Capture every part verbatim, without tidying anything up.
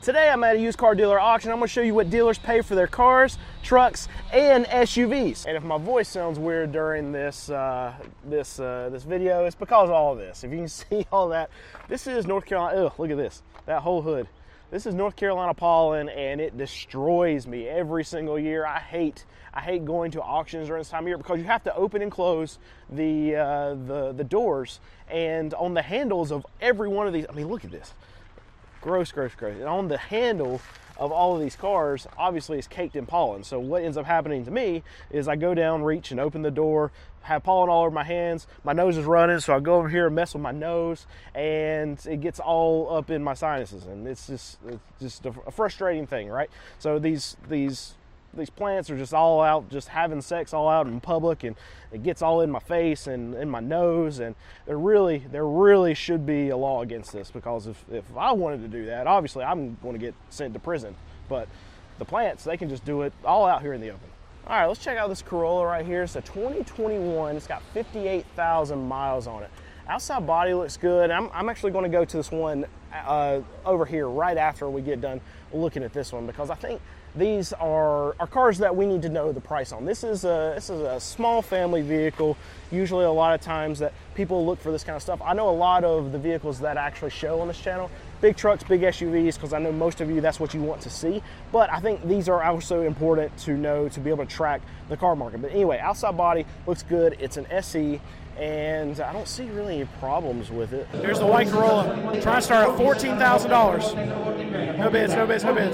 Today I'm at a used car dealer auction. I'm going to show you what dealers pay for their cars, trucks, and S U Vs. And if my voice sounds weird during this uh, this uh, this video, it's because of all of this. If you can see all that, this is North Carolina. Ugh, look at this, that whole hood. This is North Carolina pollen, and it destroys me every single year. I hate I hate going to auctions during this time of year because you have to open and close the uh, the the doors, and on the handles of every one of these. I mean, look at this. Gross, gross, gross. And on the handle of all of these cars, obviously it's caked in pollen. So what ends up happening to me is I go down, reach, and open the door, have pollen all over my hands. My nose is running, so I go over here and mess with my nose, and it gets all up in my sinuses. And it's just it's just a frustrating thing, right? So these these these plants are just all out, just having sex all out in public, and it gets all in my face and in my nose. And there really, there really should be a law against this, because if, if I wanted to do that, obviously I'm going to get sent to prison. But the plants, they can just do it all out here in the open. All right, let's check out this Corolla right here. It's a twenty twenty-one. It's got fifty-eight thousand miles on it. Outside body looks good. I'm, I'm actually going to go to this one uh, over here right after we get done looking at this one, because I think these are, are cars that we need to know the price on. This is a this is a small family vehicle. Usually a lot of times that people look for this kind of stuff. I know a lot of the vehicles that actually show on this channel, big trucks, big S U Vs, because I know most of you, that's what you want to see. But I think these are also important to know to be able to track the car market. But anyway, outside body looks good. It's an S E, and I don't see really any problems with it. Here's the white Corolla. Trying to start at fourteen thousand dollars. No bids, no bids, no bids.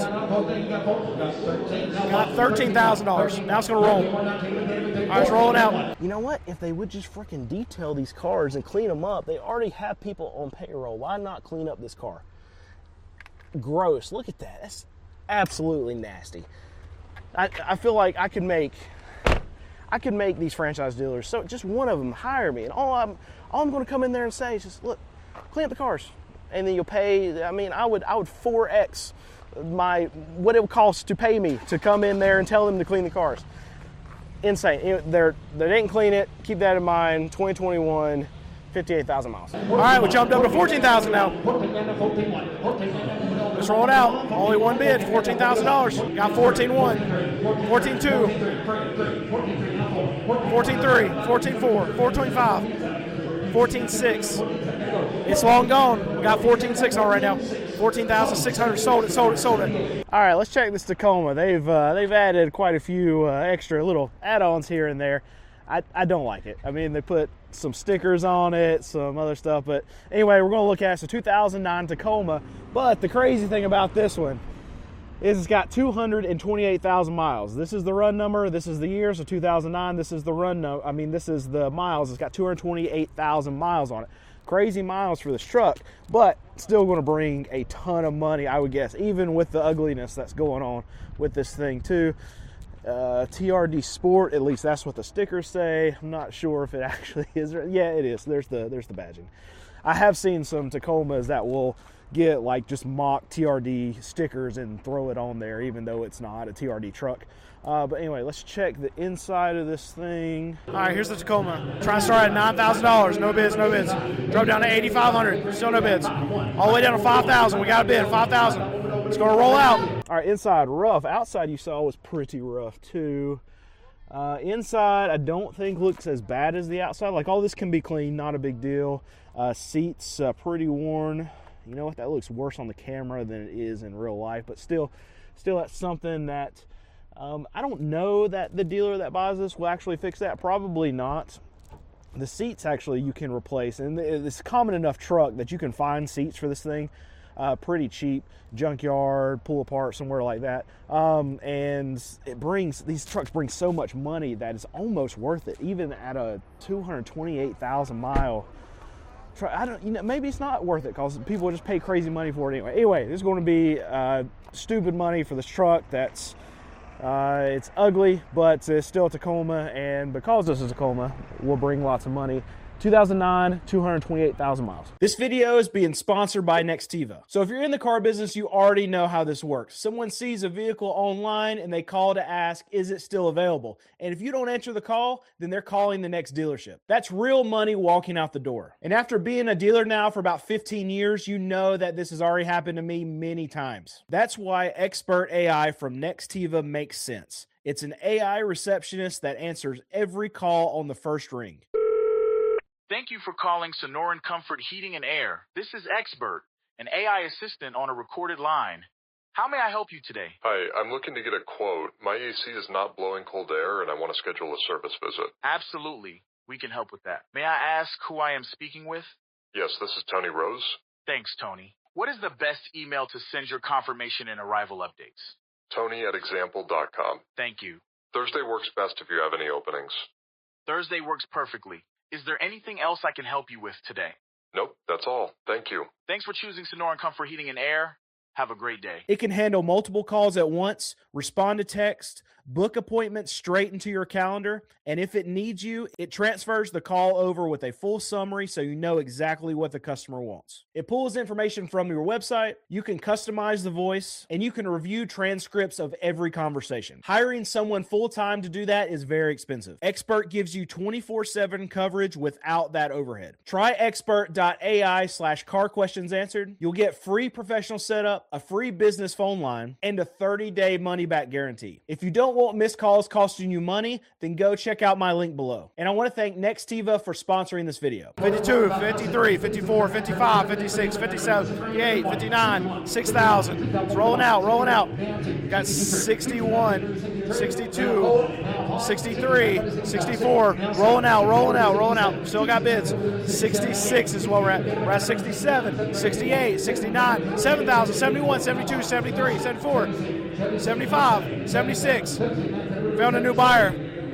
Got thirteen thousand dollars. Now it's going to roll. All right, it's rolling out. You know what? If they would just freaking detail these cars and clean them up, they already have people on payroll. Why not clean up this car? Gross. Look at that. That's absolutely nasty. I, I feel like I could make... I could make these franchise dealers, so just one of them hire me, and all I'm all I'm going to come in there and say is just, look, clean up the cars, and then you'll pay. I mean, I would I would four X my what it would cost to pay me to come in there and tell them to clean the cars. Insane. You know, they're they didn't clean it. Keep that in mind. twenty twenty-one, fifty-eight thousand miles. All right, we jumped up to fourteen thousand now. Let's roll it out. Only one bid, fourteen thousand dollars. Got fourteen one, fourteen two, fourteen three, fourteen four, fourteen five, fourteen six. It's long gone. We got fourteen six on right now. fourteen thousand six hundred. Sold it, sold it, sold it. All right, let's check this Tacoma. They've uh, they've added quite a few uh, extra little add-ons here and there. I, I don't like it. I mean, they put some stickers on it, some other stuff. But anyway, we're going to look at it. It's a two thousand nine Tacoma. But the crazy thing about this one is it's got two hundred twenty-eight thousand miles. This is the run number. This is the year. So two thousand nine, this is the run number. I mean, this is the miles. It's got two hundred twenty-eight thousand miles on it. Crazy miles for this truck, but still going to bring a ton of money, I would guess, even with the ugliness that's going on with this thing too. Uh, T R D Sport, at least that's what the stickers say. I'm not sure if it actually is. Yeah, it is. There's the there's the badging. I have seen some Tacomas that will get like just mock T R D stickers and throw it on there, even though it's not a T R D truck. Uh, but anyway, let's check the inside of this thing. All right, here's the Tacoma. Trying to start at nine thousand dollars. No bids, no bids. Drove down to eighty-five hundred. Still no bids. All the way down to five thousand. We got a bid, five thousand. It's going to roll out. All right, inside rough. Outside you saw was pretty rough too. Uh, inside I don't think looks as bad as the outside. Like, all this can be clean, not a big deal. Uh, seats uh, pretty worn. You know what? That looks worse on the camera than it is in real life. But still, still that's something that um, I don't know that the dealer that buys this will actually fix that. Probably not. The seats actually you can replace, and it's a common enough truck that you can find seats for this thing. Uh, pretty cheap, junkyard, pull apart, somewhere like that. Um, and it brings, these trucks bring so much money that it's almost worth it, even at a two hundred twenty-eight thousand mile truck. I don't, you know, maybe it's not worth it because people just pay crazy money for it anyway. Anyway, this is going to be uh, stupid money for this truck. That's, uh, it's ugly, but it's still a Tacoma, and because this is a Tacoma, will bring lots of money. two thousand nine, two hundred twenty-eight thousand miles. This video is being sponsored by Nextiva. So if you're in the car business, you already know how this works. Someone sees a vehicle online and they call to ask, is it still available? And if you don't answer the call, then they're calling the next dealership. That's real money walking out the door. And after being a dealer now for about fifteen years, you know that this has already happened to me many times. That's why Expert A I from Nextiva makes sense. It's an A I receptionist that answers every call on the first ring. Thank you for calling Sonoran Comfort Heating and Air. This is Expert, an A I assistant on a recorded line. How may I help you today? Hi, I'm looking to get a quote. My A C is not blowing cold air, and I want to schedule a service visit. Absolutely. We can help with that. May I ask who I am speaking with? Yes, this is Tony Rose. Thanks, Tony. What is the best email to send your confirmation and arrival updates? Tony at example dot com. Thank you. Thursday works best if you have any openings. Thursday works perfectly. Is there anything else I can help you with today? Nope, that's all. Thank you. Thanks for choosing Sonoran Comfort Heating and Air. Have a great day. It can handle multiple calls at once, respond to text, book appointments straight into your calendar, and if it needs you, it transfers the call over with a full summary so you know exactly what the customer wants. It pulls information from your website, you can customize the voice, and you can review transcripts of every conversation. Hiring someone full-time to do that is very expensive. Expert gives you twenty-four seven coverage without that overhead. Try expert dot A I slash car questions answered. You'll get free professional setup, a free business phone line, and a thirty day money-back guarantee. If you don't want missed calls costing you money, then go check out my link below. And I want to thank Nextiva for sponsoring this video. fifty-two, fifty-three, fifty-four, fifty-five, fifty-six, fifty-seven, fifty-eight, fifty-nine, six thousand. It's rolling out, rolling out. Got sixty-one, sixty-two, sixty-three, sixty-four. Rolling out, rolling out, rolling out. Still got bids. sixty-six is what we're at. We're at sixty-seven, sixty-eight, sixty-nine, seven thousand, seventy-one, seventy-two, seventy-three, seventy-four, seventy-five, seventy-six. Found a new buyer.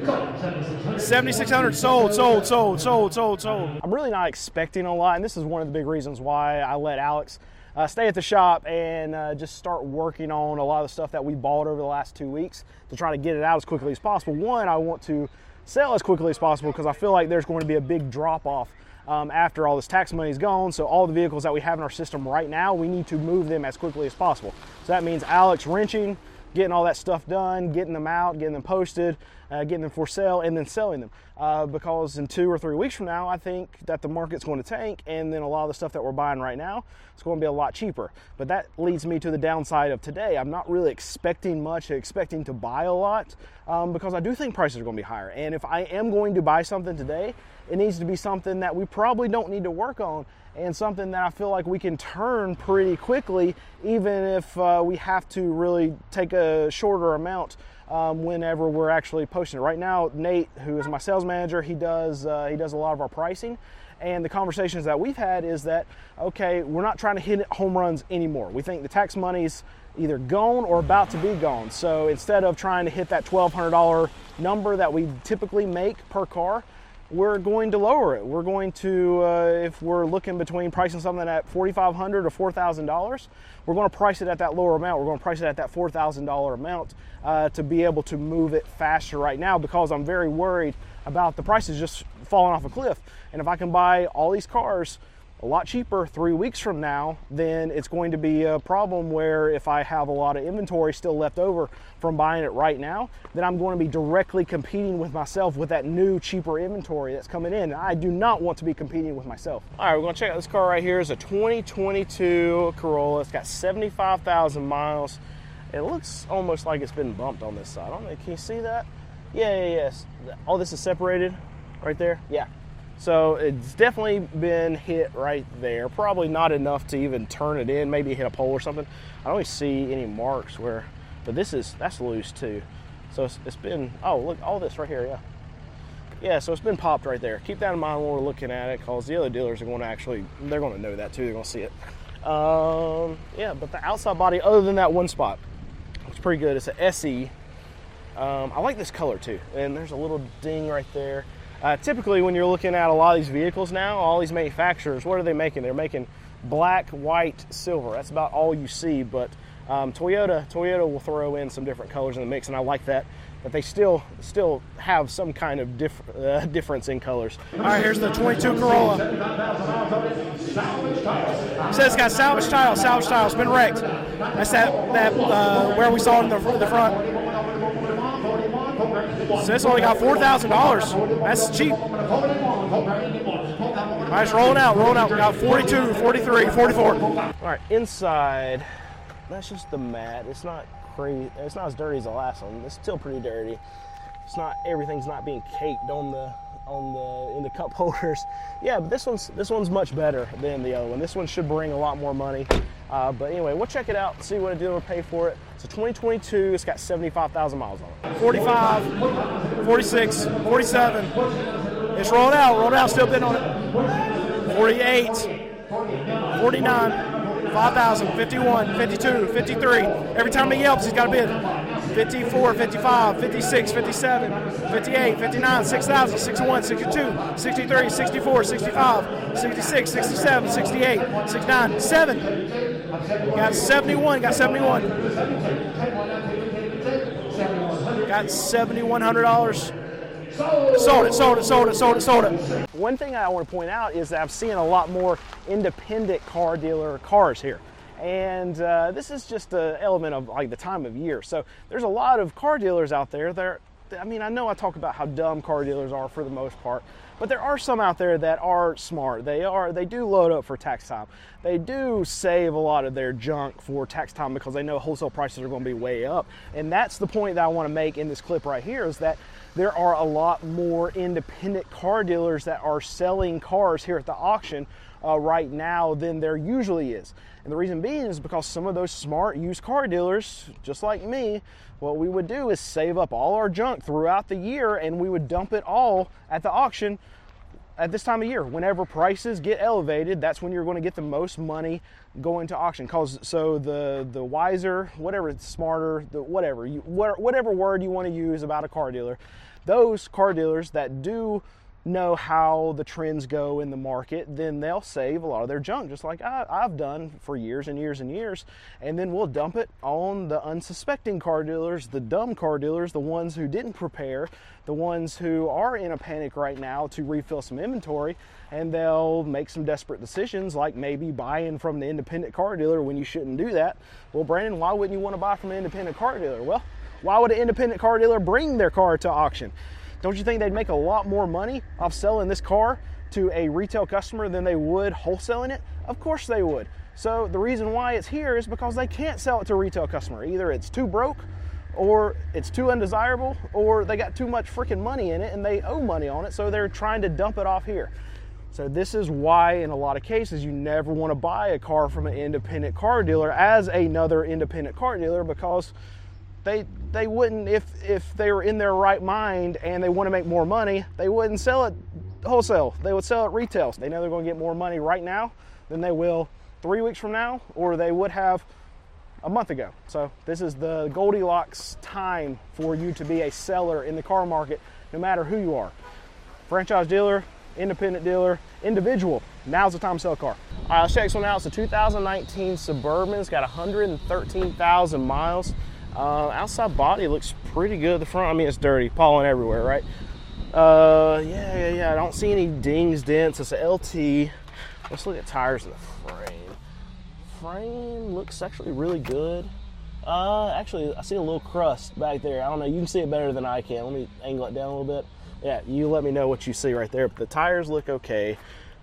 seventy-six hundred sold, sold, sold, sold, sold, sold. I'm really not expecting a lot, and this is one of the big reasons why I let Alex uh, stay at the shop and uh, just start working on a lot of the stuff that we bought over the last two weeks to try to get it out as quickly as possible. One, I want to sell as quickly as possible because I feel like there's going to be a big drop-off Um, after all this tax money is gone. So all the vehicles that we have in our system right now, we need to move them as quickly as possible. So that means Alex wrenching, getting all that stuff done, getting them out, getting them posted, uh, getting them for sale, and then selling them. Uh, because in two or three weeks from now, I think that the market's going to tank, and then a lot of the stuff that we're buying right now is going to be a lot cheaper. But that leads me to the downside of today. I'm not really expecting much, expecting to buy a lot, um, because I do think prices are going to be higher. And if I am going to buy something today, it needs to be something that we probably don't need to work on, and something that I feel like we can turn pretty quickly, even if uh, we have to really take a shorter amount um, whenever we're actually posting it. Right now, Nate, who is my sales manager, he does uh, he does a lot of our pricing, and the conversations that we've had is that, okay, we're not trying to hit home runs anymore. We think the tax money's either gone or about to be gone. So instead of trying to hit that twelve hundred dollar number that we typically make per car, we're going to lower it. We're going to, uh, if we're looking between pricing something at forty-five hundred dollars or four thousand dollars, we're going to price it at that lower amount. We're going to price it at that four thousand dollar amount uh, to be able to move it faster right now, because I'm very worried about the prices just falling off a cliff. And if I can buy all these cars a lot cheaper three weeks from now, then it's going to be a problem where if I have a lot of inventory still left over from buying it right now, then I'm going to be directly competing with myself with that new cheaper inventory that's coming in. I do not want to be competing with myself. All right, we're going to check out this car right here. It's a twenty twenty-two Corolla. It's got seventy-five thousand miles. It looks almost like it's been bumped on this side. I don't know, can you see that? Yeah, yeah, yes. All this is separated right there. Yeah. So it's definitely been hit right there. Probably not enough to even turn it in, maybe hit a pole or something. I don't even see any marks where, but this is, that's loose too. So it's, it's been, oh, look, all this right here, yeah. Yeah, so it's been popped right there. Keep that in mind when we're looking at it, because the other dealers are going to actually, they're going to know that too. They're going to see it. Um, yeah, but the outside body, other than that one spot, looks pretty good. It's an S E. Um, I like this color too. And there's a little ding right there. Uh, typically, when you're looking at a lot of these vehicles now, all these manufacturers, what are they making? They're making black, white, silver. That's about all you see. But um, Toyota, Toyota will throw in some different colors in the mix, and I like that. but they still still have some kind of diff, uh, difference in colors. All right, here's the twenty-two Corolla. It says it's got salvage tile, salvage tile. It's been wrecked. That's that, that uh, where we saw it in the, the front. So this only got four thousand dollars. That's cheap. All right, it's rolling out, rolling out. We got forty-two, forty-three, forty-four. All right, inside, that's just the mat. It's not crazy. It's not as dirty as the last one. It's still pretty dirty. It's not, everything's not being caked on the on the in the cup holders. Yeah, but this one's this one's much better than the other one. This one should bring a lot more money. Uh, but anyway, we'll check it out, see what a dealer will pay for it. It's a twenty twenty-two. It's got seventy-five thousand miles on it. forty-five, forty-six, forty-seven. It's rolling out, rolling out, still bidding on it. forty-eight, forty-nine, five thousand, fifty-one, fifty-two, fifty-three. Every time he yelps, he's got a bid. fifty-four, fifty-five, fifty-six, fifty-seven, fifty-eight, fifty-nine, six thousand, sixty-one, sixty-two, sixty-three, sixty-four, sixty-five, sixty-six, sixty-seven, sixty-eight, sixty-nine, seven. Got seventy-one, got seventy-one. Got seven thousand one hundred dollars. Sold it, sold it, sold it, sold it, sold it. One thing I want to point out is that I'm seeing a lot more independent car dealer cars here. And uh, this is just an element of like the time of year. So there's a lot of car dealers out there that are, I mean, I know I talk about how dumb car dealers are for the most part, but there are some out there that are smart. They are, they do load up for tax time. They do save a lot of their junk for tax time because they know wholesale prices are going to be way up. And that's the point that I want to make in this clip right here, is that there are a lot more independent car dealers that are selling cars here at the auction uh, right now than there usually is. And the reason being is because some of those smart used car dealers, just like me, what we would do is save up all our junk throughout the year and we would dump it all at the auction at this time of year. Whenever prices get elevated, that's when you're going to get the most money going to auction. Cause so the the wiser, whatever, smarter, the whatever you whatever word you want to use about a car dealer, those car dealers that do know how the trends go in the market, then they'll save a lot of their junk, just like I, I've done for years and years and years, and then we'll dump it on the unsuspecting car dealers, the dumb car dealers, the ones who didn't prepare, the ones who are in a panic right now to refill some inventory, and they'll make some desperate decisions like maybe buying from the independent car dealer when you shouldn't do that. Well, Brandon, why wouldn't you want to buy from an independent car dealer? Well, why would an independent car dealer bring their car to auction? Don't you think they'd make a lot more money off selling this car to a retail customer than they would wholesaling it? Of course they would. So the reason why it's here is because they can't sell it to a retail customer. Either it's too broke, or it's too undesirable, or they got too much freaking money in it and they owe money on it, so they're trying to dump it off here. So this is why in a lot of cases you never want to buy a car from an independent car dealer as another independent car dealer, because They they wouldn't, if if they were in their right mind and they want to make more money, they wouldn't sell it wholesale. They would sell it retail. They know they're going to get more money right now than they will three weeks from now, or they would have a month ago. So this is the Goldilocks time for you to be a seller in the car market, no matter who you are. Franchise dealer, independent dealer, individual. Now's the time to sell a car. All right, let's check this one out. It's a two thousand nineteen Suburban. It's got one hundred thirteen thousand miles. Uh, outside body looks pretty good. The front, I mean, it's dirty, pollen everywhere, right? Uh, yeah, yeah, yeah. I don't see any dings, dents. It's an L T. Let's look at tires in the frame. Frame looks actually really good. Uh, actually, I see a little crust back there. I don't know. You can see it better than I can. Let me angle it down a little bit. Yeah, you let me know what you see right there. But the tires look okay.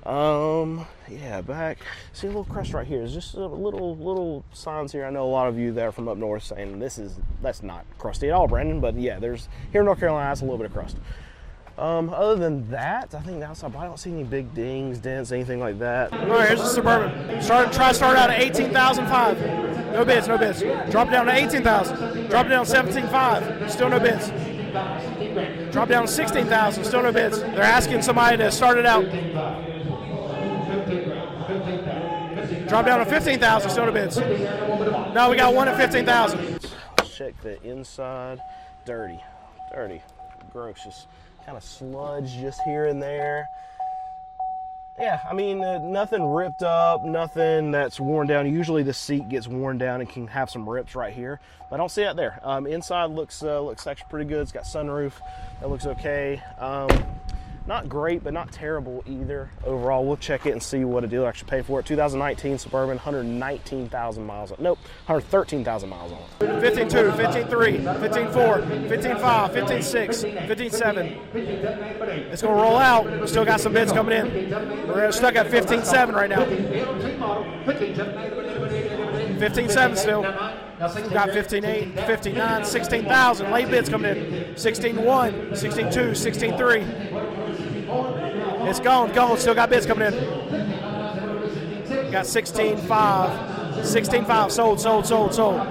Um, yeah, back, see a little crust right here. There's just a little, little signs here. I know a lot of you there from up north saying this is, that's not crusty at all, Brandon, but yeah, there's, here in North Carolina, that's a little bit of crust. Um, other than that, I think the outside body, I don't see any big dings, dents, anything like that. All right, here's the Suburban. Start, try to start out at eighteen thousand five. No bids, no bids. Drop it down to eighteen thousand. Drop it down to seventeen five. Still no bids. Drop it down to sixteen thousand. Still no bids. They're asking somebody to start it out. Drop down to fifteen thousand, still no bids. No, we got one at fifteen thousand. Let's check the inside. Dirty, dirty, gross, just kind of sludge just here and there. Yeah, I mean, uh, nothing ripped up, nothing that's worn down. Usually the seat gets worn down and can have some rips right here, but I don't see that there. Um, inside looks uh, looks actually pretty good. It's got sunroof. That looks okay. Um, not great, but not terrible either. Overall, we'll check it and see what a dealer actually paid for it. two thousand nineteen Suburban, one hundred nineteen thousand miles. Nope, one hundred thirteen thousand miles on it. fifteen two, fifteen three, fifteen four, fifteen five, fifteen six, fifteen seven. It's going to roll out. We still got some bids coming in. We're stuck at fifteen seven right now. fifteen seven still. Got fifteen eight, fifteen nine, sixteen thousand. Late bids coming in. sixteen one, sixteen two, sixteen three. It's gone, gone. Still got bids coming in. Got sixteen five. sixteen five. Sold, sold, sold, sold.